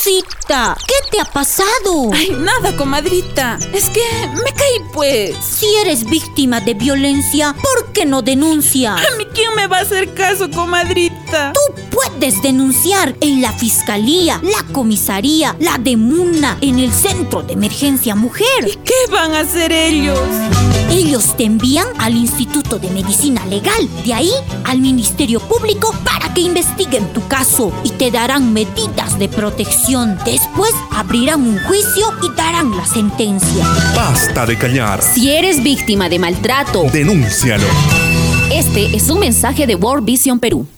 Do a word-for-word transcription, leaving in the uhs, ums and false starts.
Rosita, ¿qué te ha pasado? Ay, nada, comadrita. Es que me caí, pues. Si eres víctima de violencia, ¿por qué no denuncias? ¿A mí quién me va a hacer caso, comadrita? Tú puedes denunciar en la fiscalía, la comisaría, la DEMUNA, en el Centro de Emergencia Mujer. ¿Y qué van a hacer ellos? Ellos te envían al Instituto de Medicina Legal, de ahí al Ministerio Público para que investiguen tu caso y te darán medidas de protección. Después abrirán un juicio y darán la sentencia. Basta de callar. Si eres víctima de maltrato, Denúncialo. este es un mensaje de World Vision Perú.